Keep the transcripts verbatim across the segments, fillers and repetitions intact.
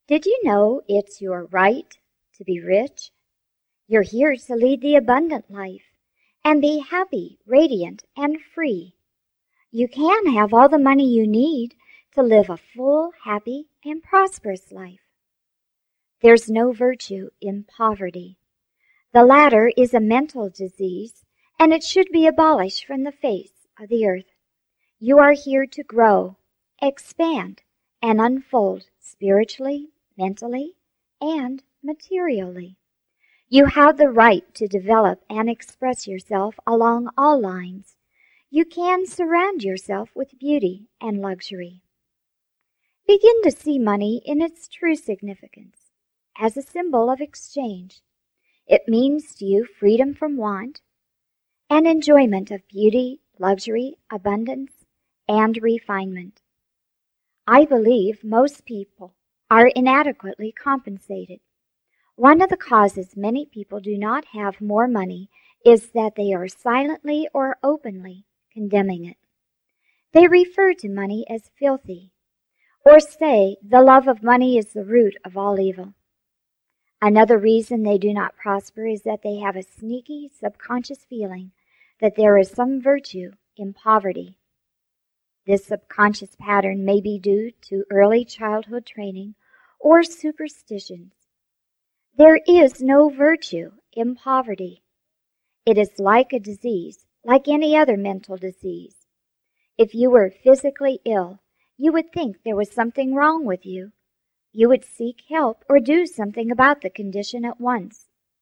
Did you know it's your right to be rich? You're here to lead the abundant life and be happy, radiant, and free. You can have all the money you need to live a full, happy, and prosperous life. There's no virtue in poverty. The latter is a mental disease, and it should be abolished from the face of the earth. You are here to grow, expand, and unfold spiritually, mentally, and materially. You have the right to develop and express yourself along all lines. You can surround yourself with beauty and luxury. Begin to see money in its true significance, as a symbol of exchange. It means to you freedom from want and enjoyment of beauty, luxury, abundance, and refinement. I believe most people are inadequately compensated. One of the causes many people do not have more money is that they are silently or openly condemning it. They refer to money as filthy, or say the love of money is the root of all evil. Another reason they do not prosper is that they have a sneaky, subconscious feeling that there is some virtue in poverty. This subconscious pattern may be due to early childhood training or superstitions. There is no virtue in poverty. It is like a disease, like any other mental disease. If you were physically ill, you would think there was something wrong with you. You would seek help or do something about the condition at once.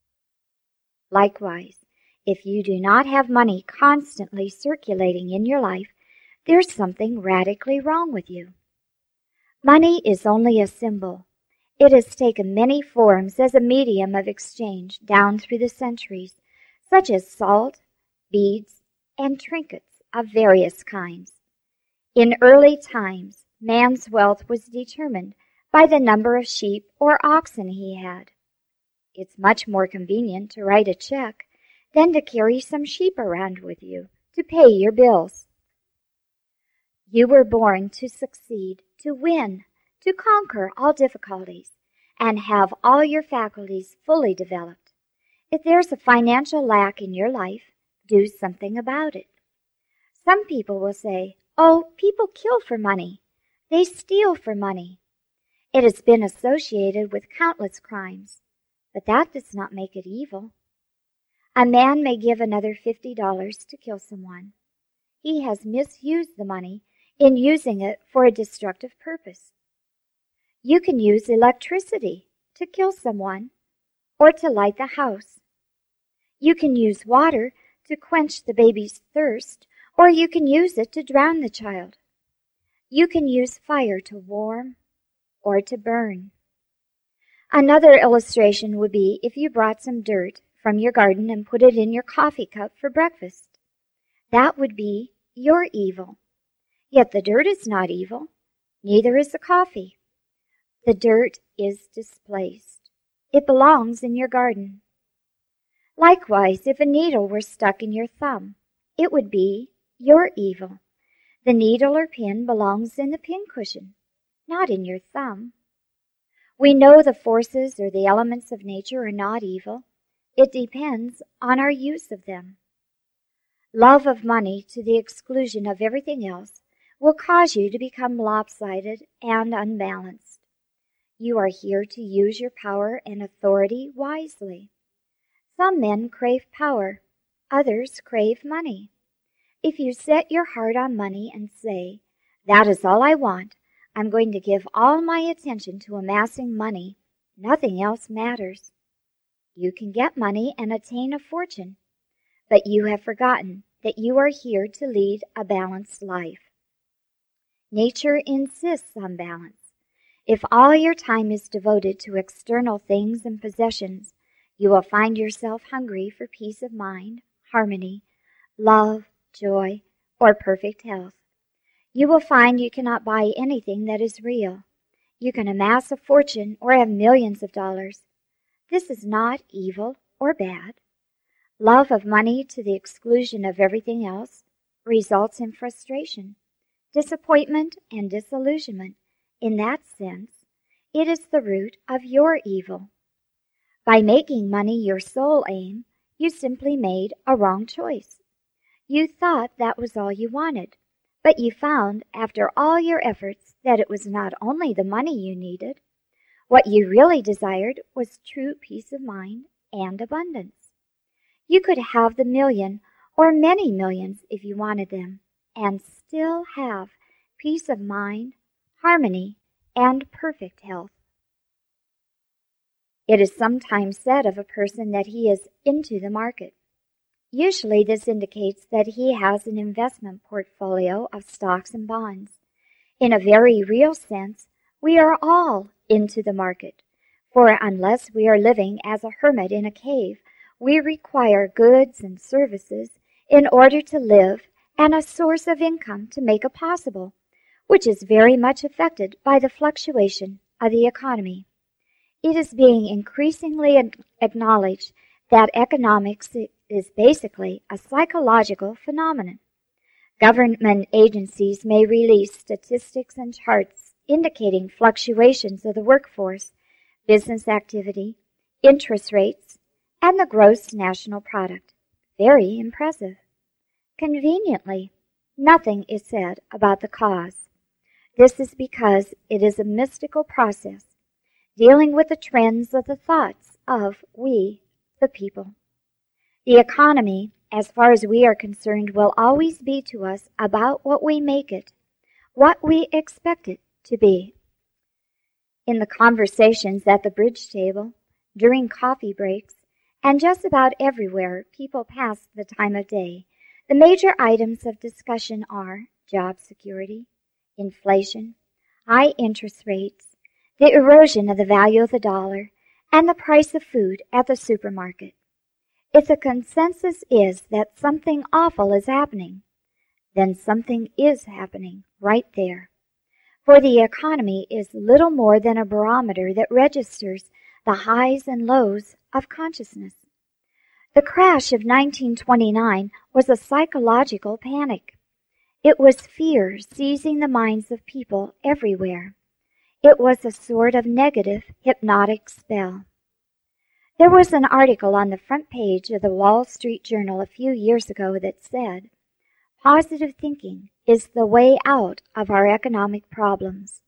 Likewise, if you do not have money constantly circulating in your life, there's something radically wrong with you. Money is only a symbol. It has taken many forms as a medium of exchange down through the centuries, such as salt, beads, and trinkets of various kinds. In early times, man's wealth was determined by the number of sheep or oxen he had. It's much more convenient to write a check than to carry some sheep around with you to pay your bills. You were born to succeed, to win, to conquer all difficulties, and have all your faculties fully developed. If there's a financial lack in your life, do something about it. Some people will say, "Oh, people kill for money. They steal for money." It has been associated with countless crimes, but that does not make it evil. A man may give another fifty dollars to kill someone. He has misused the money in using it for a destructive purpose. You can use electricity to kill someone or to light the house. You can use water to quench the baby's thirst, or you can use it to drown the child. You can use fire to warm or to burn. Another illustration would be if you brought some dirt from your garden and put it in your coffee cup for breakfast. That would be your evil. Yet the dirt is not evil, neither is the coffee. The dirt is displaced. It belongs in your garden. Likewise, if a needle were stuck in your thumb, it would be your evil. The needle or pin belongs in the pincushion, not in your thumb. We know the forces or the elements of nature are not evil. It depends on our use of them. Love of money to the exclusion of everything else will cause you to become lopsided and unbalanced. You are here to use your power and authority wisely. Some men crave power, others crave money. If you set your heart on money and say, "That is all I want, I'm going to give all my attention to amassing money, nothing else matters," you can get money and attain a fortune, but you have forgotten that you are here to lead a balanced life. Nature insists on balance. If all your time is devoted to external things and possessions, you will find yourself hungry for peace of mind, harmony, love, joy, or perfect health. You will find you cannot buy anything that is real. You can amass a fortune or have millions of dollars. This is not evil or bad. Love of money to the exclusion of everything else results in frustration, disappointment, and disillusionment. In that sense, it is the root of your evil. By making money your sole aim, you simply made a wrong choice. You thought that was all you wanted, but you found after all your efforts that it was not only the money you needed. What you really desired was true peace of mind and abundance. You could have the million or many millions if you wanted them, and still have peace of mind, harmony, and perfect health. It is sometimes said of a person that he is into the market. Usually this indicates that he has an investment portfolio of stocks and bonds. In a very real sense, we are all into the market, for unless we are living as a hermit in a cave, we require goods and services in order to live and a source of income to make it possible, which is very much affected by the fluctuation of the economy. It is being increasingly acknowledged that economics is basically a psychological phenomenon. Government agencies may release statistics and charts indicating fluctuations of the workforce, business activity, interest rates, and the gross national product. Very impressive. Conveniently, nothing is said about the cause. This is because it is a mystical process, dealing with the trends of the thoughts of we, the people. The economy, as far as we are concerned, will always be to us about what we make it, what we expect it to be. In the conversations at the bridge table, during coffee breaks, and just about everywhere people pass the time of day, the major items of discussion are job security, inflation, high interest rates, the erosion of the value of the dollar, and the price of food at the supermarket. If the consensus is that something awful is happening, then something is happening right there. For the economy is little more than a barometer that registers the highs and lows of consciousness. The crash of nineteen twenty-nine was a psychological panic. It was fear seizing the minds of people everywhere. It was a sort of negative hypnotic spell. There was an article on the front page of the Wall Street Journal a few years ago that said, "Positive thinking is the way out of our economic problems."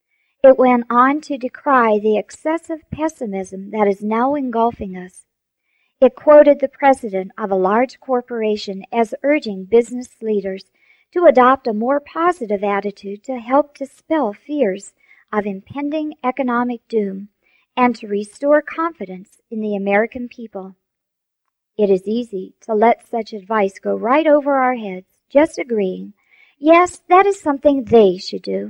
It went on to decry the excessive pessimism that is now engulfing us. It quoted the president of a large corporation as urging business leaders to adopt a more positive attitude to help dispel fears of impending economic doom and to restore confidence in the American people. It is easy to let such advice go right over our heads, just agreeing, yes, that is something they should do.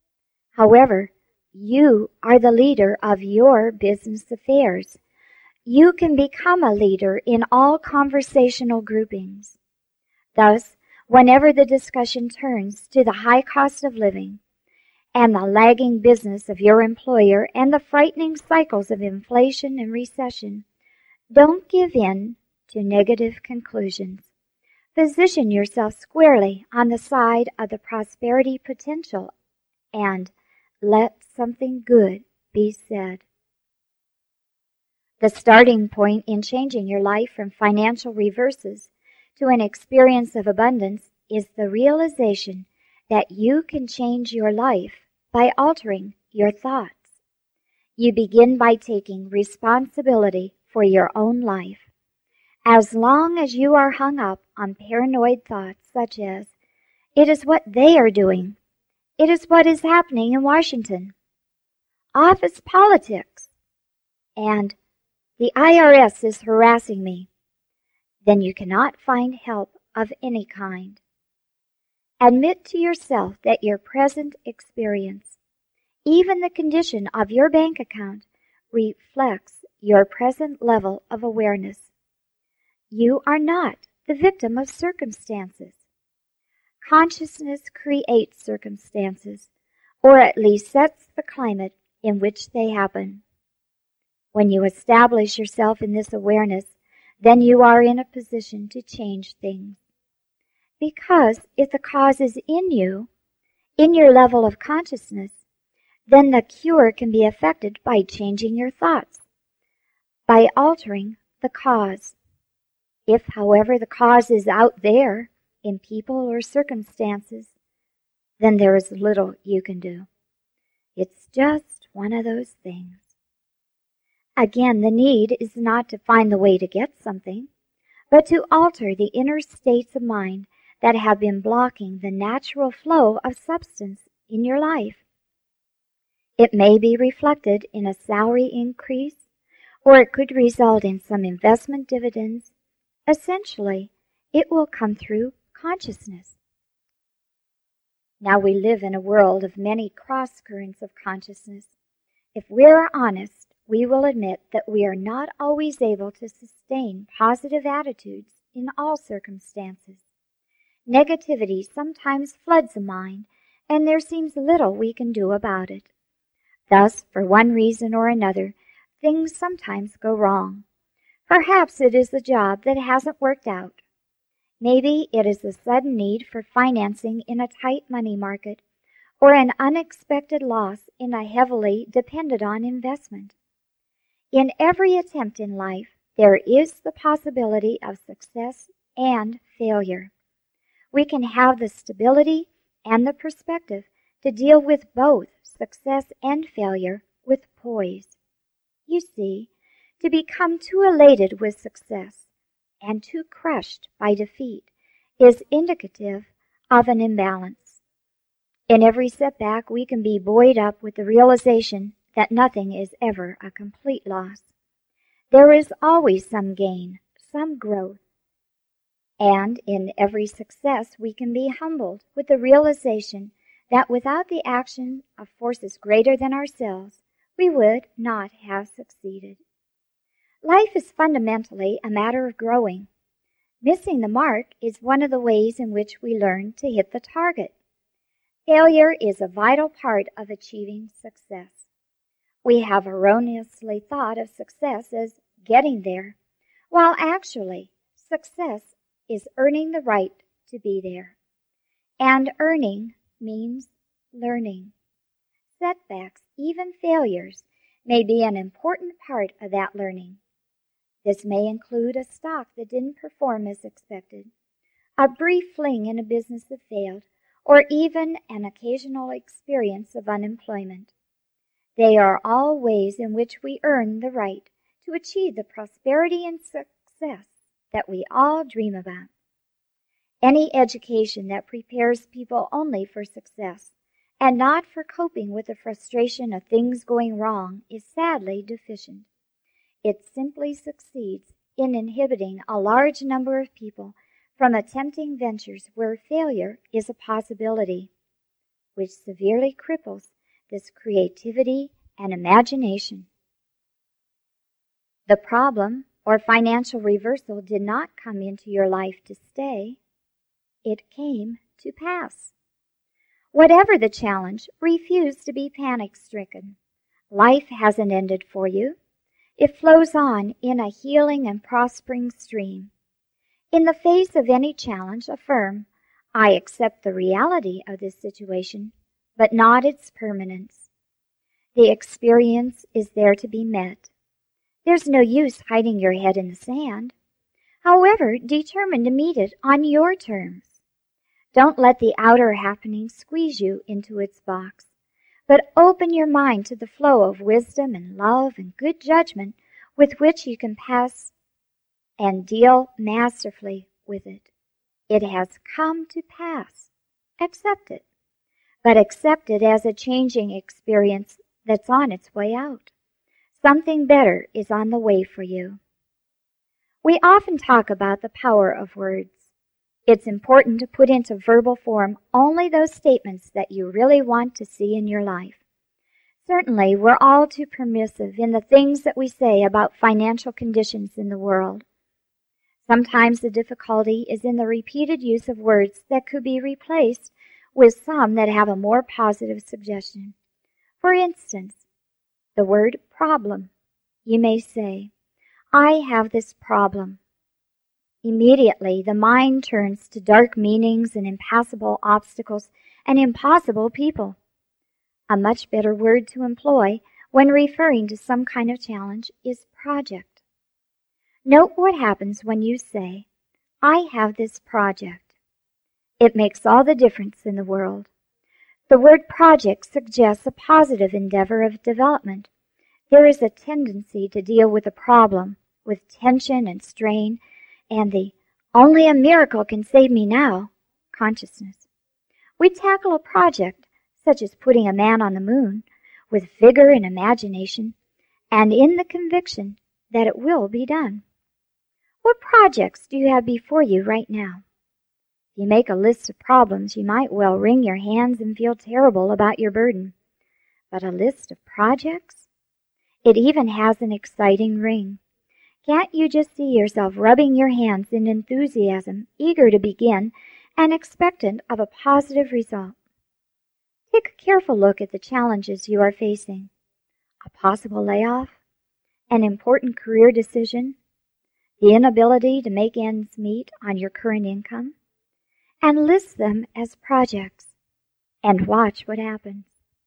However, you are the leader of your business affairs. You can become a leader in all conversational groupings. Thus, whenever the discussion turns to the high cost of living and the lagging business of your employer and the frightening cycles of inflation and recession, don't give in to negative conclusions. Position yourself squarely on the side of the prosperity potential and let something good be said. The starting point in changing your life from financial reverses to an experience of abundance is the realization that you can change your life by altering your thoughts. You begin by taking responsibility for your own life. As long as you are hung up on paranoid thoughts such as, it is what they are doing, it is what is happening in Washington, office politics, and the I R S is harassing me, then you cannot find help of any kind. Admit to yourself that your present experience, even the condition of your bank account, reflects your present level of awareness. You are not the victim of circumstances. Consciousness creates circumstances, or at least sets the climate in which they happen. When you establish yourself in this awareness, then you are in a position to change things. Because if the cause is in you, in your level of consciousness, then the cure can be effected by changing your thoughts, by altering the cause. If, however, the cause is out there in people or circumstances, then there is little you can do. It's just one of those things. Again, the need is not to find the way to get something, but to alter the inner states of mind that have been blocking the natural flow of substance in your life. It may be reflected in a salary increase, or it could result in some investment dividends. Essentially, it will come through consciousness. Now we live in a world of many cross currents of consciousness. If we're honest, we will admit that we are not always able to sustain positive attitudes in all circumstances. Negativity sometimes floods the mind, and there seems little we can do about it. Thus, for one reason or another, things sometimes go wrong. Perhaps it is the job that hasn't worked out. Maybe it is the sudden need for financing in a tight money market, or an unexpected loss in a heavily depended on investment. In every attempt in life, there is the possibility of success and failure. We can have the stability and the perspective to deal with both success and failure with poise. You see, to become too elated with success and too crushed by defeat is indicative of an imbalance. In every setback, we can be buoyed up with the realization that nothing is ever a complete loss. There is always some gain, some growth. And in every success, we can be humbled with the realization that without the action of forces greater than ourselves, we would not have succeeded. Life is fundamentally a matter of growing. Missing the mark is one of the ways in which we learn to hit the target. Failure is a vital part of achieving success. We have erroneously thought of success as getting there, while actually success is earning the right to be there. And earning means learning. Setbacks, even failures, may be an important part of that learning. This may include a stock that didn't perform as expected, a brief fling in a business that failed, or even an occasional experience of unemployment. They are all ways in which we earn the right to achieve the prosperity and success that we all dream about. Any education that prepares people only for success and not for coping with the frustration of things going wrong is sadly deficient. It simply succeeds in inhibiting a large number of people from attempting ventures where failure is a possibility, which severely cripples this creativity and imagination. The problem or financial reversal did not come into your life to stay. It came to pass. Whatever the challenge, refuse to be panic-stricken. Life hasn't ended for you. It flows on in a healing and prospering stream. In the face of any challenge, affirm, I accept the reality of this situation, but not its permanence. The experience is there to be met. There's no use hiding your head in the sand. However, determine to meet it on your terms. Don't let the outer happening squeeze you into its box, but open your mind to the flow of wisdom and love and good judgment with which you can pass and deal masterfully with it. It has come to pass. Accept it, but accept it as a changing experience that's on its way out. Something better is on the way for you. We often talk about the power of words. It's important to put into verbal form only those statements that you really want to see in your life. Certainly, we're all too permissive in the things that we say about financial conditions in the world. Sometimes the difficulty is in the repeated use of words that could be replaced with some that have a more positive suggestion. For instance, the word problem. You may say, I have this problem. Immediately, the mind turns to dark meanings and impassable obstacles and impossible people. A much better word to employ when referring to some kind of challenge is project. Note what happens when you say, I have this project. It makes all the difference in the world. The word project suggests a positive endeavor of development. There is a tendency to deal with a problem with tension and strain and the only a miracle can save me now consciousness. We tackle a project, such as putting a man on the moon, with vigor and imagination, and in the conviction that it will be done. What projects do you have before you right now? If you make a list of problems, you might well wring your hands and feel terrible about your burden. But a list of projects? It even has an exciting ring. Can't you just see yourself rubbing your hands in enthusiasm, eager to begin, and expectant of a positive result? Take a careful look at the challenges you are facing. A possible layoff, an important career decision, the inability to make ends meet on your current income, and list them as projects, and watch what happens.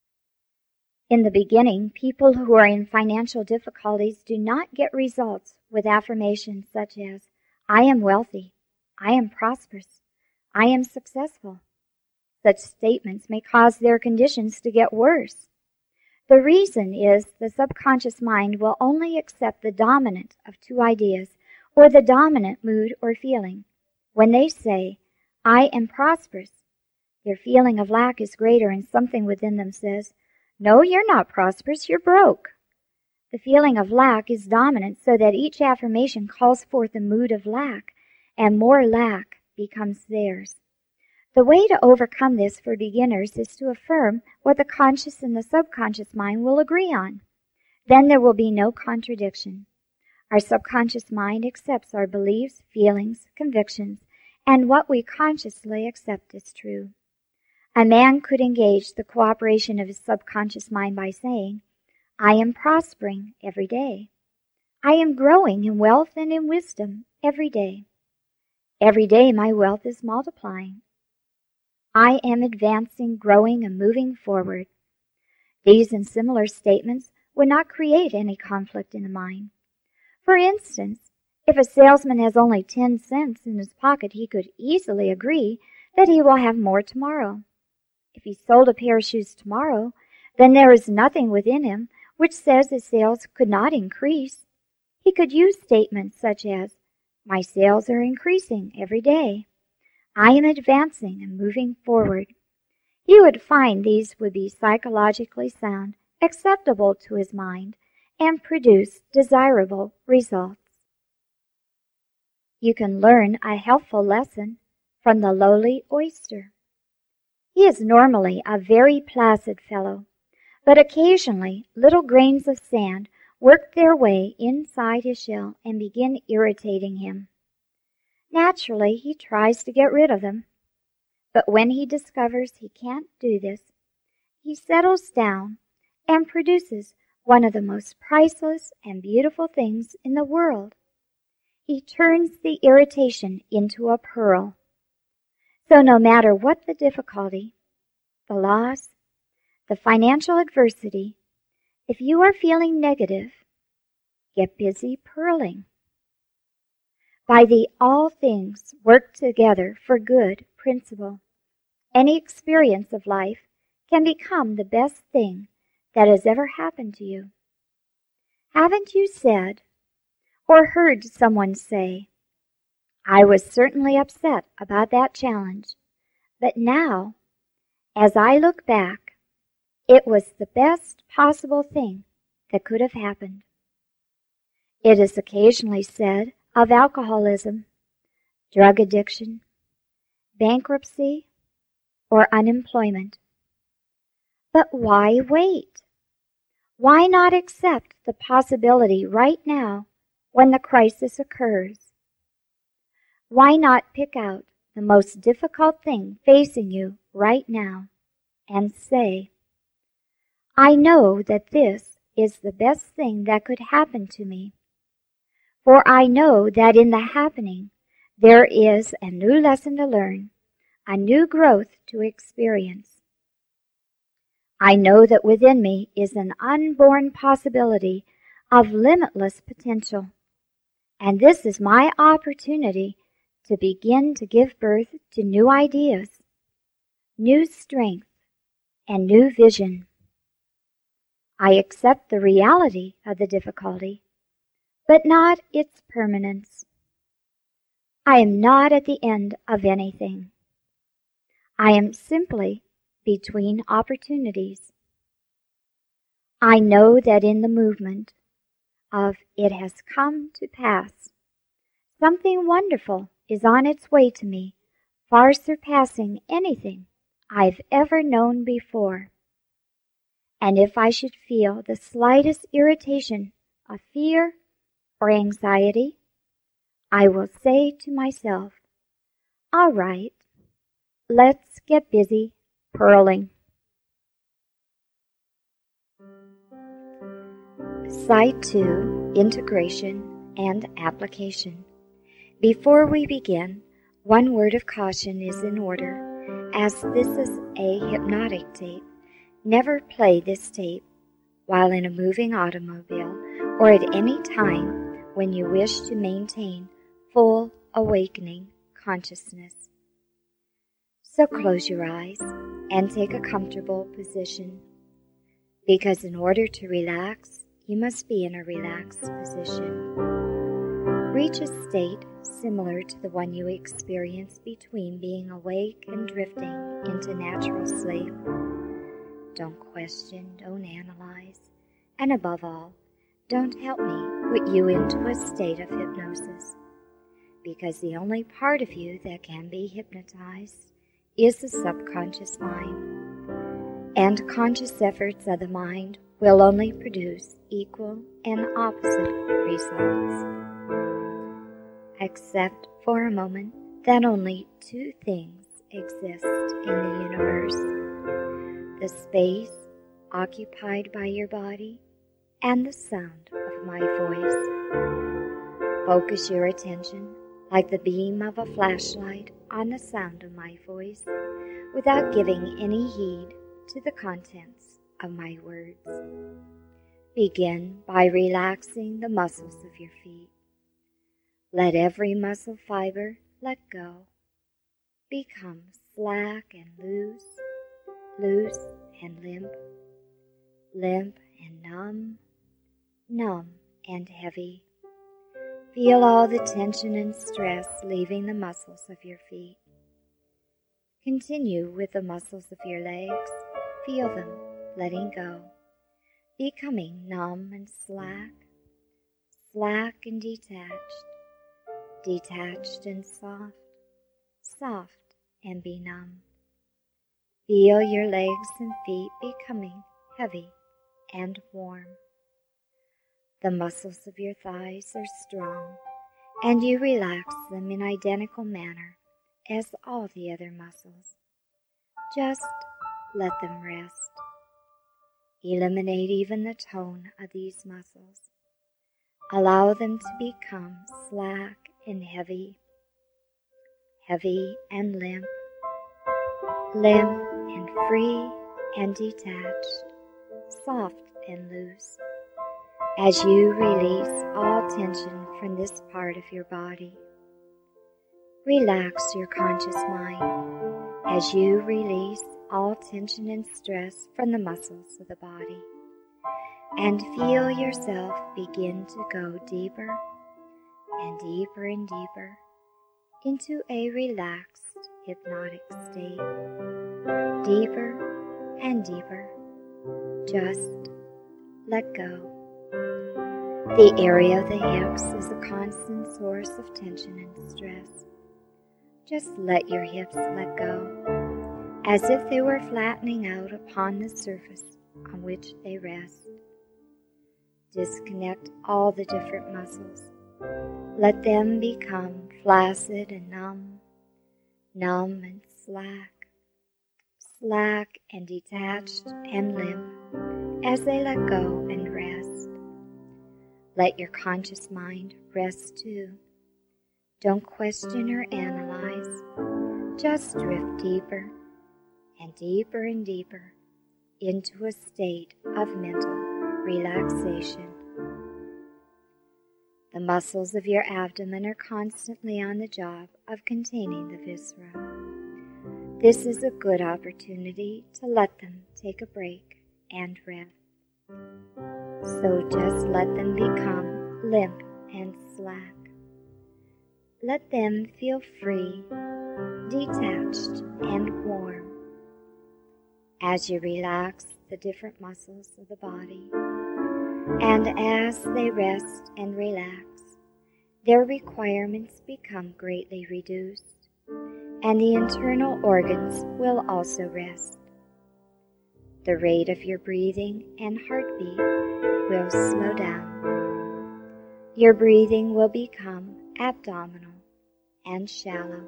In the beginning, people who are in financial difficulties do not get results with affirmations such as, I am wealthy, I am prosperous, I am successful. Such statements may cause their conditions to get worse. The reason is the subconscious mind will only accept the dominant of two ideas or the dominant mood or feeling. When they say, I am prosperous, their feeling of lack is greater and something within them says, no, you're not prosperous, you're broke. The feeling of lack is dominant so that each affirmation calls forth a mood of lack, and more lack becomes theirs. The way to overcome this for beginners is to affirm what the conscious and the subconscious mind will agree on. Then there will be no contradiction. Our subconscious mind accepts our beliefs, feelings, convictions, and what we consciously accept as true. A man could engage the cooperation of his subconscious mind by saying, I am prospering every day. I am growing in wealth and in wisdom every day. Every day my wealth is multiplying. I am advancing, growing, and moving forward. These and similar statements would not create any conflict in the mind. For instance, if a salesman has only ten cents in his pocket, he could easily agree that he will have more tomorrow. If he sold a pair of shoes tomorrow, then there is nothing within him which says his sales could not increase. He could use statements such as, my sales are increasing every day. I am advancing and moving forward. He would find these would be psychologically sound, acceptable to his mind, and produce desirable results. You can learn a helpful lesson from the lowly oyster. He is normally a very placid fellow, but occasionally little grains of sand work their way inside his shell and begin irritating him. Naturally, he tries to get rid of them, but when he discovers he can't do this, he settles down and produces one of the most priceless and beautiful things in the world. He turns the irritation into a pearl. So no matter what the difficulty, the loss, the financial adversity, if you are feeling negative, get busy pearling. By the all things work together for good principle, any experience of life can become the best thing that has ever happened to you. Haven't you said or heard someone say, I was certainly upset about that challenge, but now, as I look back, it was the best possible thing that could have happened. It is occasionally said of alcoholism, drug addiction, bankruptcy, or unemployment. But why wait? Why not accept the possibility right now when the crisis occurs? Why not pick out the most difficult thing facing you right now and say, I know that this is the best thing that could happen to me, for I know that in the happening there is a new lesson to learn, a new growth to experience. I know that within me is an unborn possibility of limitless potential, and this is my opportunity to begin to give birth to new ideas, new strength, and new vision. I accept the reality of the difficulty, but not its permanence. I am not at the end of anything. I am simply between opportunities. I know that in the movement of it has come to pass, something wonderful is on its way to me, far surpassing anything I've ever known before. And if I should feel the slightest irritation of fear or anxiety, I will say to myself, all right, let's get busy purling. Side two, Integration and Application. Before we begin, one word of caution is in order, as this is a hypnotic tape. Never play this tape while in a moving automobile or at any time when you wish to maintain full awakening consciousness. So close your eyes and take a comfortable position, because in order to relax, you must be in a relaxed position. Reach a state similar to the one you experience between being awake and drifting into natural sleep. Don't question, don't analyze, and above all, don't help me put you into a state of hypnosis, because the only part of you that can be hypnotized is the subconscious mind, and conscious efforts of the mind will only produce equal and opposite results. Accept for a moment that only two things exist in the universe: the space occupied by your body and the sound of my voice. Focus your attention like the beam of a flashlight on the sound of my voice, without giving any heed to the contents of my words. Begin by relaxing the muscles of your feet. Let every muscle fiber let go. Become slack and loose, loose and limp, limp and numb, numb and heavy. Feel all the tension and stress leaving the muscles of your feet. Continue with the muscles of your legs. Feel them letting go, becoming numb and slack, slack and detached, detached and soft, soft and benumbed. Feel your legs and feet becoming heavy and warm. The muscles of your thighs are strong, and you relax them in identical manner as all the other muscles. Just let them rest. Eliminate even the tone of these muscles. Allow them to become slack and heavy, heavy and limp, limp and free and detached, soft and loose, as you release all tension from this part of your body. Relax your conscious mind as you release all tension and stress from the muscles of the body, and feel yourself begin to go deeper and deeper and deeper into a relaxed hypnotic state. Deeper and deeper. Just let go. The area of the hips is a constant source of tension and stress. Just let your hips let go, as if they were flattening out upon the surface on which they rest. Disconnect all the different muscles. Let them become flaccid and numb, numb and slack, slack and detached and limp as they let go and rest. Let your conscious mind rest too. Don't question or analyze. Just drift deeper and deeper and deeper into a state of mental relaxation. The muscles of your abdomen are constantly on the job of containing the viscera. This is a good opportunity to let them take a break and rest. So just let them become limp and slack. Let them feel free, detached, and warm. As you relax the different muscles of the body, and as they rest and relax, their requirements become greatly reduced, and the internal organs will also rest. The rate of your breathing and heartbeat will slow down. Your breathing will become abdominal and shallow.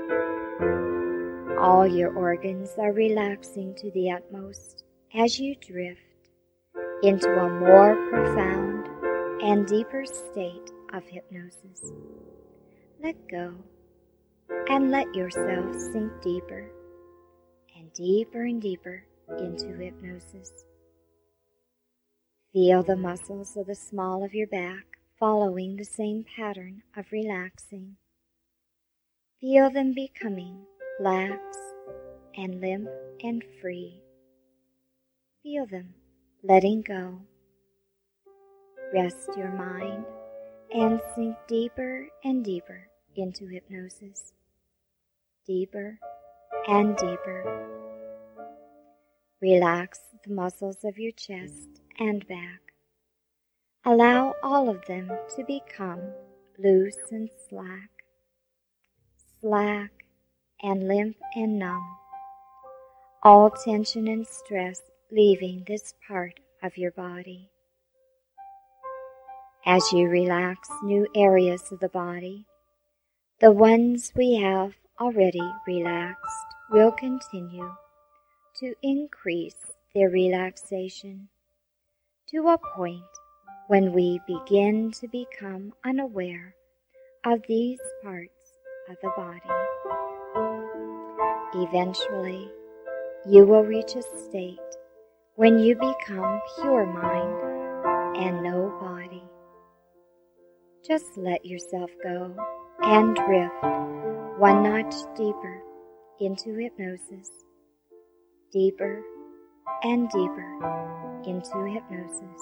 All your organs are relaxing to the utmost as you drift into a more profound and deeper state of hypnosis. Let go and let yourself sink deeper and deeper and deeper into hypnosis. Feel the muscles of the small of your back following the same pattern of relaxing. Feel them becoming lax and limp and free. Feel them letting go. Rest your mind and sink deeper and deeper into hypnosis. Deeper and deeper. Relax the muscles of your chest and back. Allow all of them to become loose and slack, slack and limp and numb, all tension and stress leaving this part of your body. As you relax new areas of the body, the ones we have already relaxed will continue to increase their relaxation to a point when we begin to become unaware of these parts of the body. Eventually, you will reach a state when you become pure mind and no body. Just let yourself go and drift one notch deeper into hypnosis, deeper and deeper into hypnosis.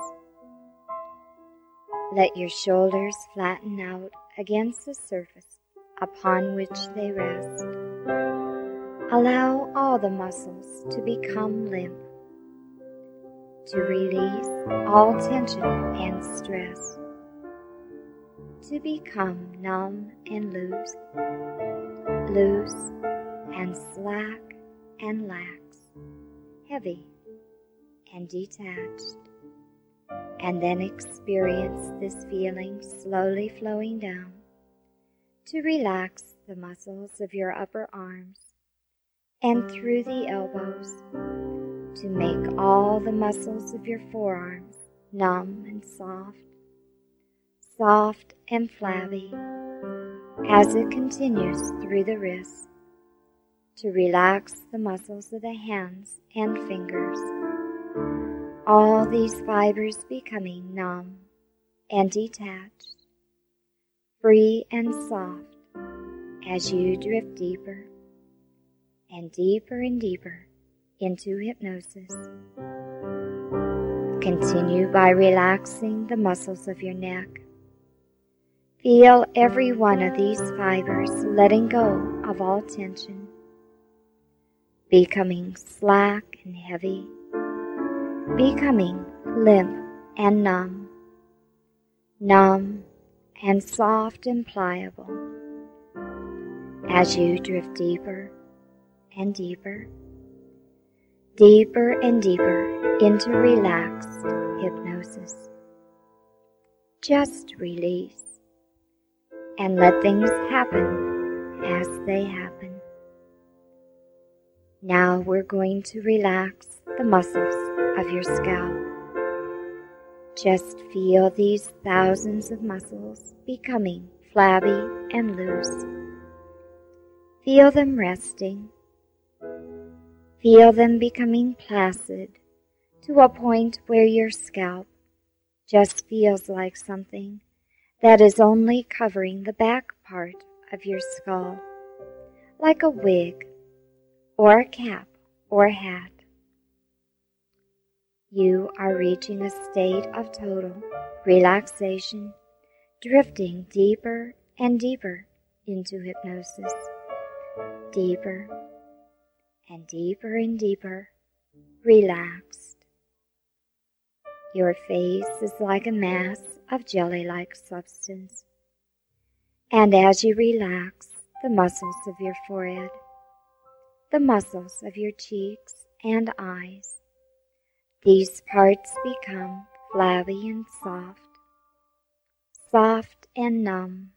Let your shoulders flatten out against the surface upon which they rest. Allow all the muscles to become limp, to release all tension and stress, to become numb and loose, loose and slack and lax, heavy and detached, and then experience this feeling slowly flowing down to relax the muscles of your upper arms and through the elbows, to make all the muscles of your forearms numb and soft, soft and flabby, as it continues through the wrists, to relax the muscles of the hands and fingers, all these fibers becoming numb and detached, free and soft, as you drift deeper and deeper and deeper into hypnosis. Continue by relaxing the muscles of your neck. Feel every one of these fibers letting go of all tension, becoming slack and heavy, becoming limp and numb, numb and soft and pliable, as you drift deeper and deeper, deeper and deeper into relaxed hypnosis. Just release and let things happen as they happen. Now we're going to relax the muscles of your scalp. Just feel these thousands of muscles becoming flabby and loose. Feel them resting. Feel them becoming placid to a point where your scalp just feels like something that is only covering the back part of your skull, like a wig or a cap or hat. You are reaching a state of total relaxation, drifting deeper and deeper into hypnosis, deeper and deeper and deeper, relaxed. Your face is like a mass of jelly-like substance, and as you relax the muscles of your forehead, the muscles of your cheeks and eyes, these parts become flabby and soft, soft and numb,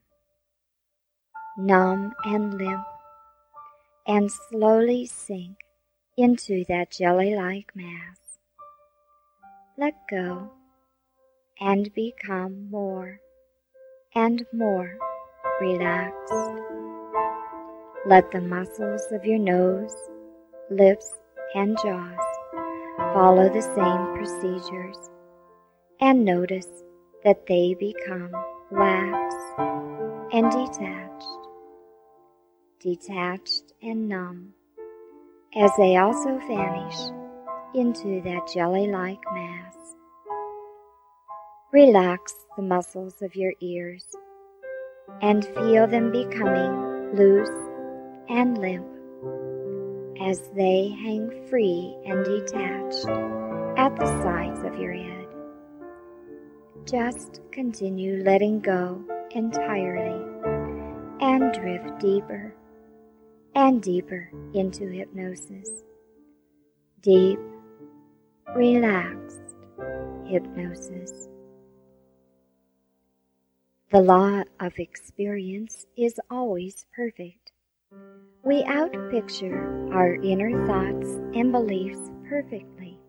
numb and limp, and slowly sink into that jelly-like mass. Let go and become more and more relaxed. Let the muscles of your nose, lips, and jaws follow the same procedures, and notice that they become lax and detached, detached and numb, as they also vanish into that jelly-like mass. Relax the muscles of your ears and feel them becoming loose and limp as they hang free and detached at the sides of your head. Just continue letting go entirely and drift deeper and deeper into hypnosis. Deep, relaxed hypnosis. The law of experience is always perfect. We outpicture our inner thoughts and beliefs perfectly.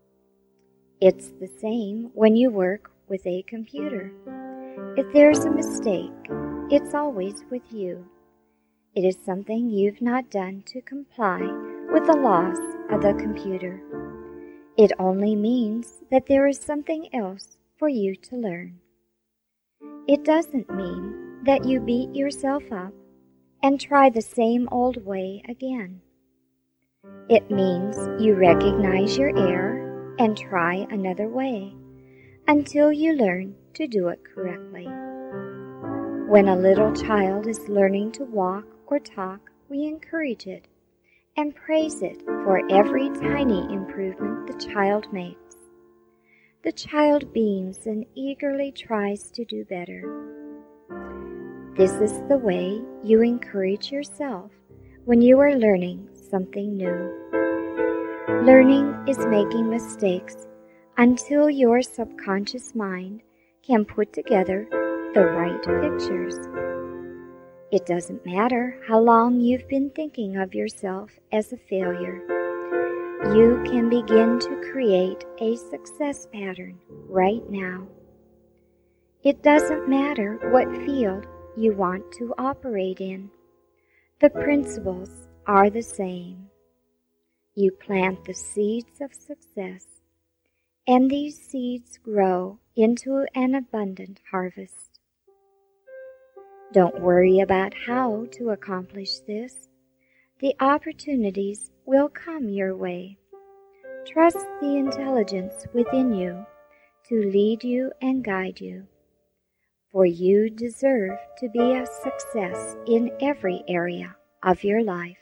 It's the same when you work with a computer. If there's a mistake, it's always with you. It is something you've not done to comply with the laws of the computer. It only means that there is something else for you to learn. It doesn't mean that you beat yourself up and try the same old way again. It means you recognize your error and try another way until you learn to do it correctly. When a little child is learning to walk or talk, we encourage it and praise it for every tiny improvement the child makes. The child beams and eagerly tries to do better. This is the way you encourage yourself when you are learning something new. Learning is making mistakes until your subconscious mind can put together the right pictures. It doesn't matter how long you've been thinking of yourself as a failure. You can begin to create a success pattern right now. It doesn't matter what field you want to operate in. The principles are the same. You plant the seeds of success, and these seeds grow into an abundant harvest. Don't worry about how to accomplish this. The opportunities will come your way. Trust the intelligence within you to lead you and guide you, for you deserve to be a success in every area of your life.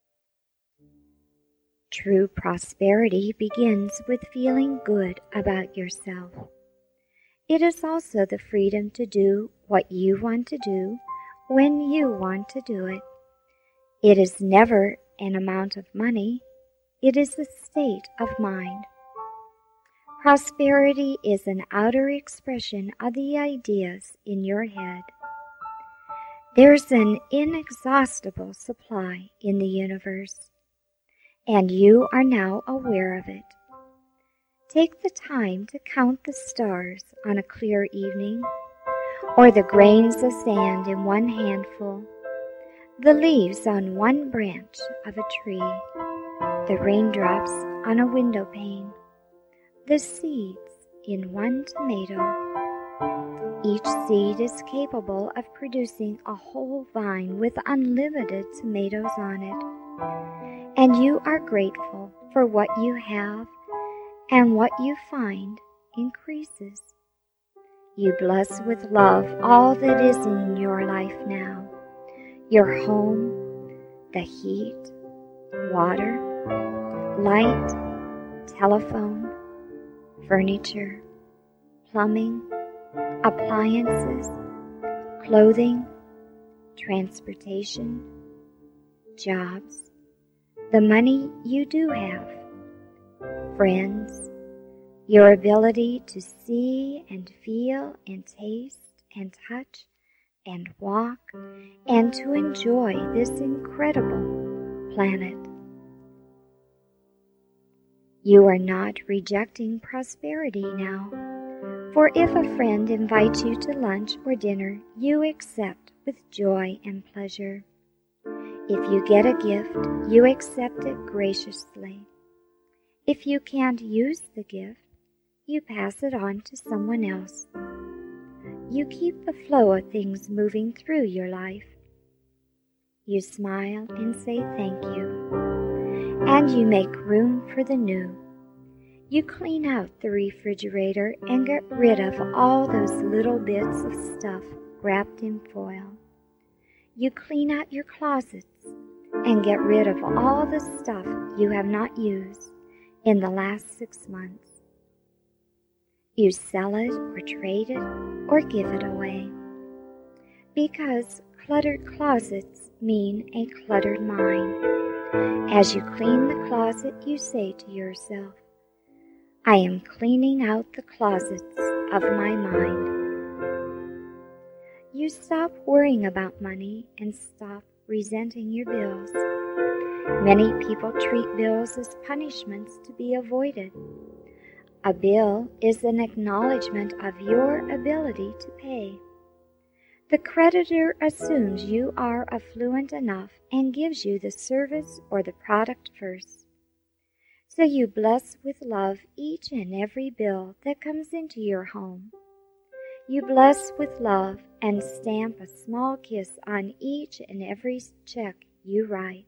True prosperity begins with feeling good about yourself. It is also the freedom to do what you want to do when you want to do it. It is never an amount of money. It is a state of mind. Prosperity is an outer expression of the ideas in your head. There's an inexhaustible supply in the universe, and you are now aware of it. Take the time to count the stars on a clear evening, or the grains of sand in one handful, the leaves on one branch of a tree, the raindrops on a window pane, the seeds in one tomato. Each seed is capable of producing a whole vine with unlimited tomatoes on it. And you are grateful for what you have, and what you find increases. You bless with love all that is in your life now: your home, the heat, water, light, telephone, furniture, plumbing, appliances, clothing, transportation, jobs, the money you do have, friends, your ability to see and feel and taste and touch and walk and to enjoy this incredible planet. You are not rejecting prosperity now, for if a friend invites you to lunch or dinner, you accept with joy and pleasure. If you get a gift, you accept it graciously. If you can't use the gift, you pass it on to someone else. You keep the flow of things moving through your life. You smile and say thank you, and you make room for the new. You clean out the refrigerator and get rid of all those little bits of stuff wrapped in foil. You clean out your closets and get rid of all the stuff you have not used in the last six months. You sell it or trade it or give it away, because cluttered closets mean a cluttered mind. As you clean the closet, you say to yourself, I am cleaning out the closets of my mind. You stop worrying about money and stop resenting your bills. Many people treat bills as punishments to be avoided. A bill is an acknowledgement of your ability to pay. The creditor assumes you are affluent enough and gives you the service or the product first. So you bless with love each and every bill that comes into your home. You bless with love and stamp a small kiss on each and every check you write.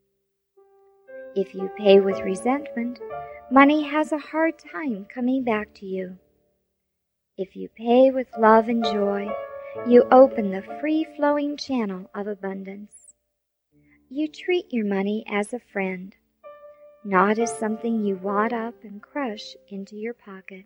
If you pay with resentment, money has a hard time coming back to you. If you pay with love and joy, you open the free-flowing channel of abundance. You treat your money as a friend, not as something you wad up and crush into your pocket.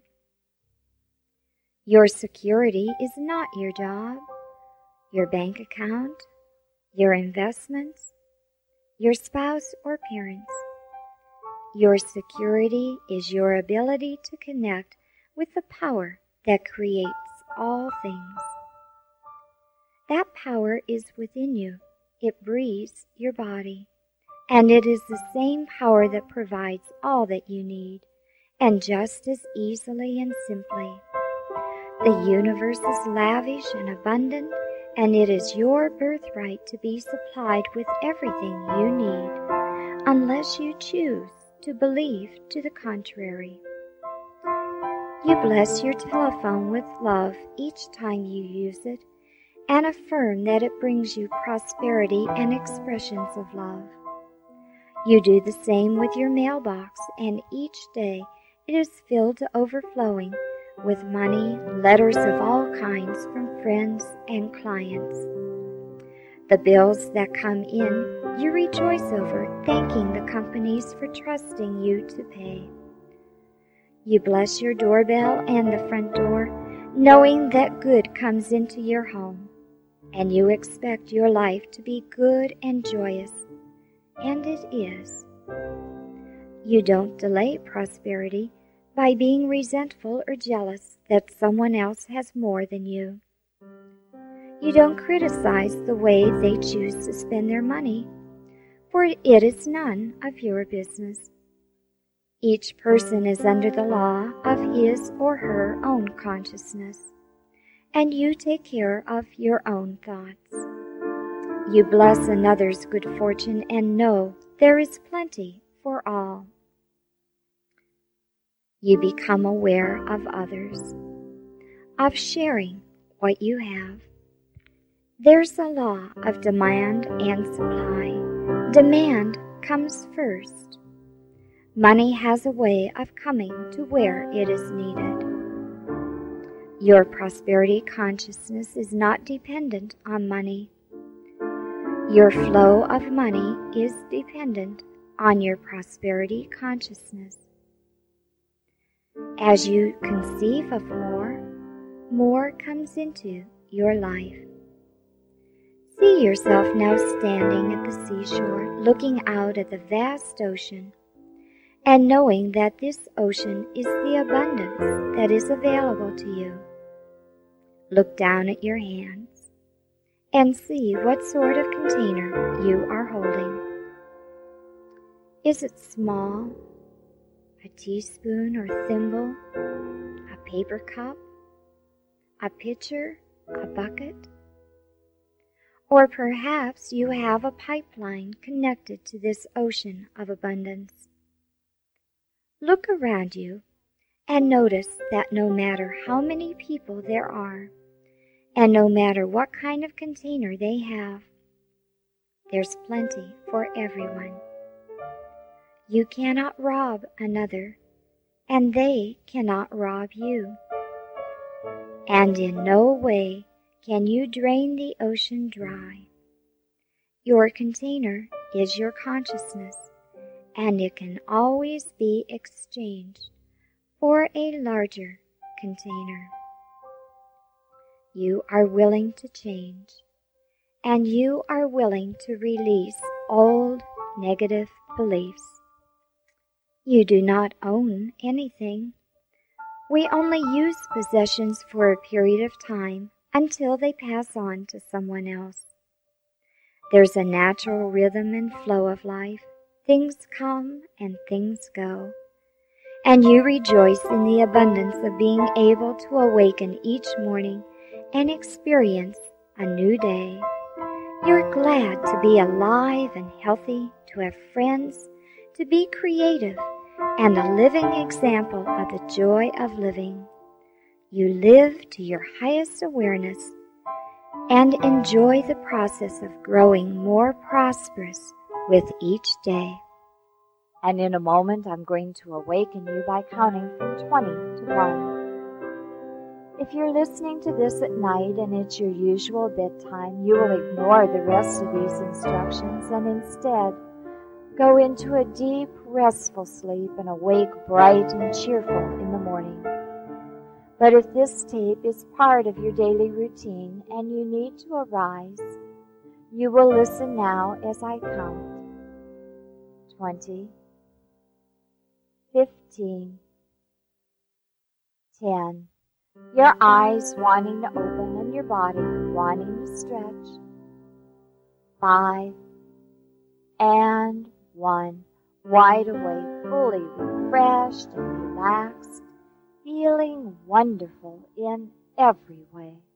Your security is not your job, your bank account, your investments, your spouse or parents. Your security is your ability to connect with the power that creates all things. That power is within you. It breathes your body, and it is the same power that provides all that you need, and just as easily and simply. The universe is lavish and abundant, and it is your birthright to be supplied with everything you need, unless you choose to believe to the contrary. You bless your telephone with love each time you use it, and affirm that it brings you prosperity and expressions of love. You do the same with your mailbox, and each day it is filled to overflowing with money, letters of all kinds from friends and clients. The bills that come in, you rejoice over, thanking the companies for trusting you to pay. You bless your doorbell and the front door, knowing that good comes into your home, and you expect your life to be good and joyous, and it is. You don't delay prosperity by being resentful or jealous that someone else has more than you. You don't criticize the way they choose to spend their money, for it is none of your business. Each person is under the law of his or her own consciousness, and you take care of your own thoughts. You bless another's good fortune and know there is plenty for all. You become aware of others, of sharing what you have. There's a law of demand and supply. Demand comes first. Money has a way of coming to where it is needed. Your prosperity consciousness is not dependent on money. Your flow of money is dependent on your prosperity consciousness. As you conceive of more, more comes into your life. See yourself now standing at the seashore, looking out at the vast ocean, and knowing that this ocean is the abundance that is available to you. Look down at your hands and see what sort of container you are holding. Is it small, a teaspoon or thimble, a paper cup, a pitcher, a bucket? Or perhaps you have a pipeline connected to this ocean of abundance. Look around you and notice that no matter how many people there are, and no matter what kind of container they have, there's plenty for everyone. You cannot rob another, and they cannot rob you. And in no way can you drain the ocean dry. Your container is your consciousness, and it can always be exchanged for a larger container. You are willing to change, and you are willing to release old negative beliefs. You do not own anything. We only use possessions for a period of time until they pass on to someone else. There's a natural rhythm and flow of life. Things come and things go. And you rejoice in the abundance of being able to awaken each morning and experience a new day. You're glad to be alive and healthy, to have friends, to be creative, and a living example of the joy of living. You live to your highest awareness and enjoy the process of growing more prosperous with each day. And in a moment, I'm going to awaken you by counting from twenty to one. If you're listening to this at night and it's your usual bedtime, you will ignore the rest of these instructions and instead go into a deep, restful sleep and awake bright and cheerful in the morning. But if this tape is part of your daily routine and you need to arise, you will listen now as I count. Twenty, fifteen, ten. Your eyes wanting to open and your body wanting to stretch. Five, and one. Wide awake, fully refreshed and relaxed, feeling wonderful in every way.